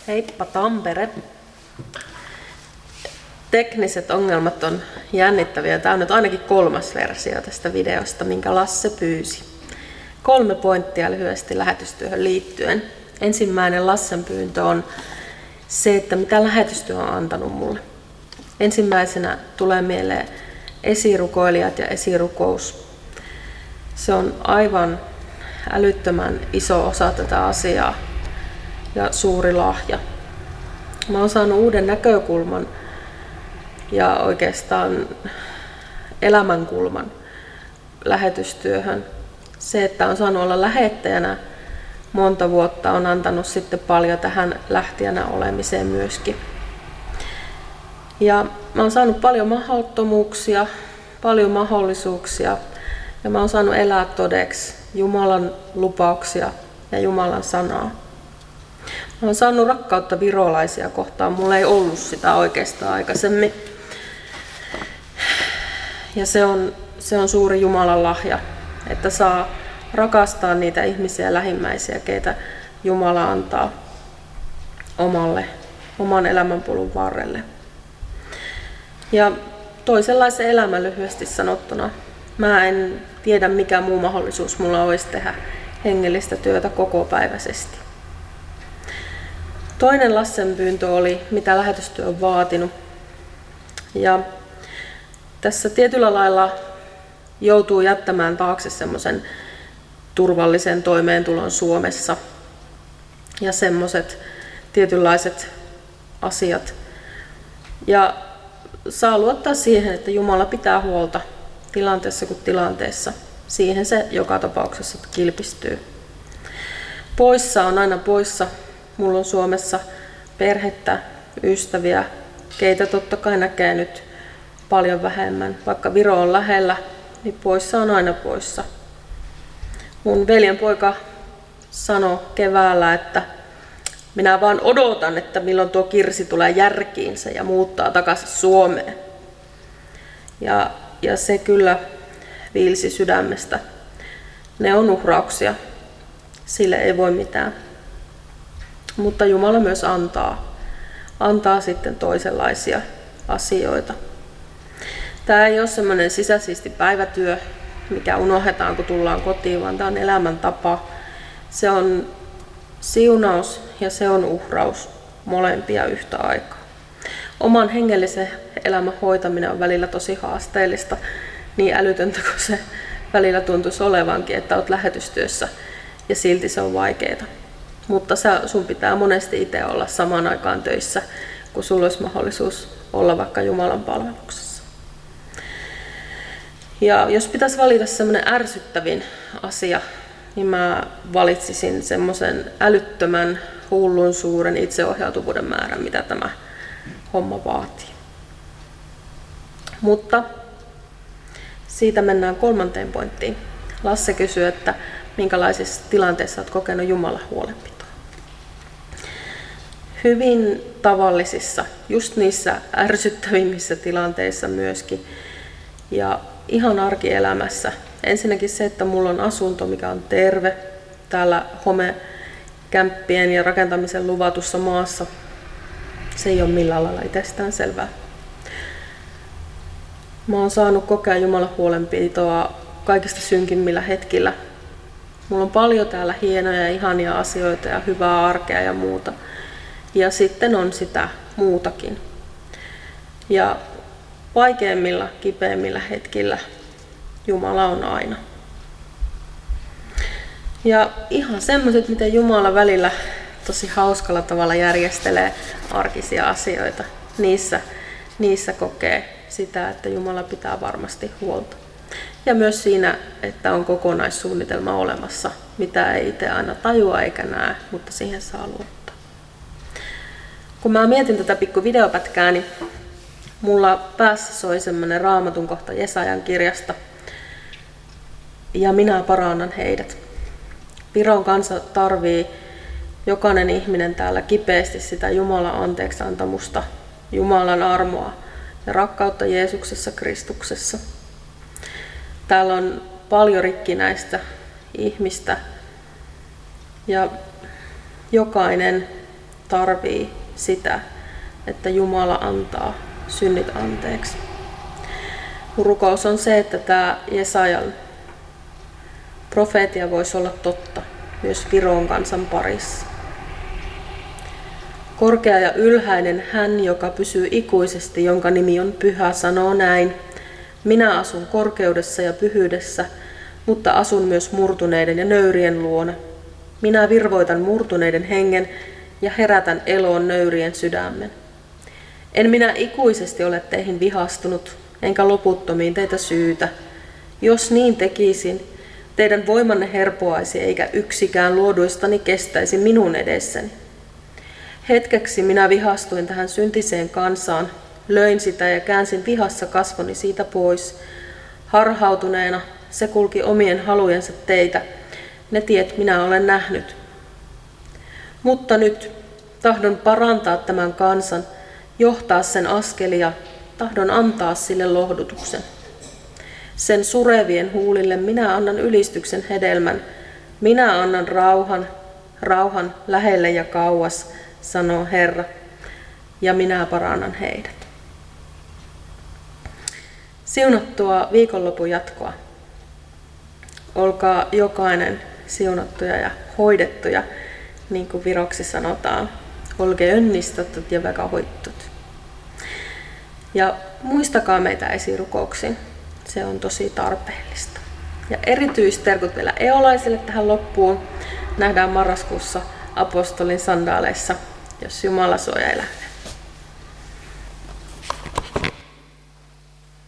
Heippa Tampere. Tekniset ongelmat on jännittäviä. Tämä on nyt ainakin 3. versio tästä videosta, minkä Lasse pyysi. 3 pointtia lyhyesti lähetystyöhön liittyen. Ensimmäinen Lassen pyyntö on se, että mitä lähetystyö on antanut mulle. Ensimmäisenä tulee mieleen esirukoilijat ja esirukous. Se on aivan älyttömän iso osa tätä asiaa ja suuri lahja. Mä oon saanut uuden näkökulman ja oikeastaan elämänkulman lähetystyöhön. Se, että on saanut olla lähettäjänä monta vuotta, on antanut sitten paljon tähän lähtijänä olemiseen myöskin. Ja mä oon saanut paljon mahdottomuuksia, paljon mahdollisuuksia ja mä oon saanut elää todeksi Jumalan lupauksia ja Jumalan sanaa. Mä oon saanut rakkautta virolaisia kohtaan, mulla ei ollut sitä oikeastaan aikaisemmin. Ja se on suuri Jumalan lahja, että saa rakastaa niitä ihmisiä lähimmäisiä, keitä Jumala antaa oman elämänpolun varrelle. Ja toisenlaisen elämän lyhyesti sanottuna. Mä en tiedä, mikä muu mahdollisuus mulla olisi tehdä hengellistä työtä kokopäiväisesti. Toinen Lassen pyyntö oli, mitä lähetystyö on vaatinut. Ja tässä tietyllä lailla joutuu jättämään taakse semmoisen turvallisen toimeentulon Suomessa. Ja semmoiset tietynlaiset asiat. Ja saa luottaa siihen, että Jumala pitää huolta tilanteessa kuin tilanteessa. Siihen se joka tapauksessa kilpistyy. Poissa on aina poissa. Mulla on Suomessa perhettä, ystäviä, keitä totta kai näkee nyt paljon vähemmän. Vaikka Viro on lähellä, niin poissa on aina poissa. Mun veljen poika sanoi keväällä, että minä vaan odotan, että milloin tuo Kirsi tulee järkiinsä ja muuttaa takaisin Suomeen. Ja se kyllä viilsi sydämestä. Ne on uhrauksia. Sille ei voi mitään. Mutta Jumala myös antaa sitten toisenlaisia asioita. Tämä ei ole semmoinen sisäsiisti päivätyö, mikä unohdetaan, kun tullaan kotiin, vaan tämä on elämäntapa. Se on siunaus ja se on uhraus, molempia yhtä aikaa. Oman hengellisen elämän hoitaminen on välillä tosi haasteellista, niin älytöntä kuin se välillä tuntuisi olevankin, että olet lähetystyössä ja silti se on vaikeaa. Mutta sun pitää monesti itse olla samaan aikaan töissä, kun sulla olisi mahdollisuus olla vaikka Jumalan palveluksessa. Ja jos pitäisi valita semmoinen ärsyttävin asia, niin mä valitsisin semmoisen älyttömän, hullun suuren itseohjautuvuuden määrän, mitä tämä homma vaatii. Mutta siitä mennään 3. pointtiin. Lasse kysyy, että minkälaisissa tilanteissa olet kokenut Jumalan huolenpitoa. Hyvin tavallisissa, just niissä ärsyttävimmissä tilanteissa myöskin. Ja ihan arkielämässä. Ensinnäkin se, että mulla on asunto, mikä on terve täällä homekämppien ja rakentamisen luvatussa maassa. Se ei ole millään lailla itsestään selvää. Mä oon saanut kokea Jumalan huolenpitoa kaikista synkimmillä hetkillä. Mulla on paljon täällä hienoja ja ihania asioita ja hyvää arkea ja muuta. Ja sitten on sitä muutakin. Ja vaikeimmilla, kipeimmillä hetkillä Jumala on aina. Ja ihan semmoiset, miten Jumala välillä tosi hauskalla tavalla järjestelee arkisia asioita. Niissä kokee sitä, että Jumala pitää varmasti huolta. Ja myös siinä, että on kokonaissuunnitelma olemassa, mitä ei itse aina tajua eikä näe, mutta siihen saa luottaa. Kun mä mietin tätä pikku videopätkää, niin mulla päässä soi semmoinen Raamatun kohta Jesajan kirjasta. Ja minä parannan heidät. Viron kansa tarvii jokainen ihminen täällä kipeästi sitä Jumalan anteeksiantamusta, Jumalan armoa ja rakkautta Jeesuksessa Kristuksessa. Täällä on paljon rikkinäistä ihmistä ja jokainen tarvii sitä, että Jumala antaa synnit anteeksi. Mun rukous on se, että tämä Jesajan profeetia voisi olla totta myös Viron kansan parissa. Korkea ja ylhäinen hän, joka pysyy ikuisesti, jonka nimi on pyhä, sanoo näin. Minä asun korkeudessa ja pyhyydessä, mutta asun myös murtuneiden ja nöyrien luona. Minä virvoitan murtuneiden hengen ja herätän eloon nöyrien sydämen. En minä ikuisesti ole teihin vihastunut, enkä loputtomiin teitä syytä. Jos niin tekisin, teidän voimanne herpoaisi, eikä yksikään luoduistani kestäisi minun edessäni. Hetkeksi minä vihastuin tähän syntiseen kansaan, löin sitä ja käänsin vihassa kasvoni siitä pois. Harhautuneena se kulki omien halujensa teitä, ne tiet minä olen nähnyt. Mutta nyt tahdon parantaa tämän kansan, johtaa sen askelia, tahdon antaa sille lohdutuksen. Sen surevien huulille minä annan ylistyksen hedelmän, minä annan rauhan lähelle ja kauas, sanoo Herra, ja minä parannan heidät. Siunattua viikonlopun jatkoa. Olkaa jokainen siunattuja ja hoidettuja, niin kuin viroksi sanotaan. Olge önnistatut ja väga hoittut. Ja muistakaa meitä esirukouksiin. Se on tosi tarpeellista. Ja erityisterkut vielä eolaisille tähän loppuun. Nähdään marraskuussa apostolin sandaaleissa, jos Jumala suojelee.